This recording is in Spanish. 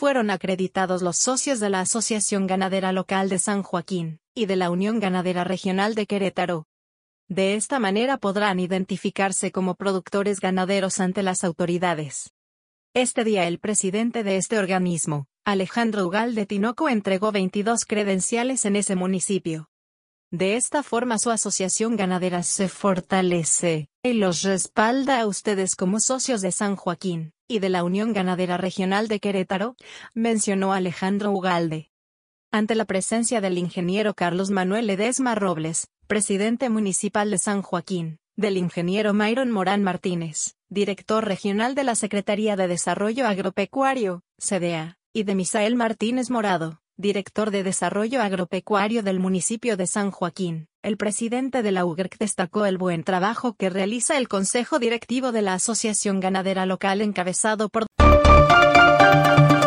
fueron acreditados los socios de la Asociación Ganadera Local de San Joaquín y de la Unión Ganadera Regional de Querétaro. De esta manera podrán identificarse como productores ganaderos ante las autoridades. Este día el presidente de este organismo, Alejandro Ugalde Tinoco, entregó 22 credenciales en ese municipio. De esta forma su asociación ganadera se fortalece y los respalda a ustedes como socios de San Joaquín y de la Unión Ganadera Regional de Querétaro, mencionó Alejandro Ugalde. Ante la presencia del ingeniero Carlos Manuel Ledesma Robles, presidente municipal de San Joaquín, del ingeniero Myron Morán Martínez, director regional de la Secretaría de Desarrollo Agropecuario, CDA, y de Misael Martínez Morado, director de Desarrollo Agropecuario del municipio de San Joaquín, el presidente de la UGRC destacó el buen trabajo que realiza el Consejo Directivo de la Asociación Ganadera Local encabezado por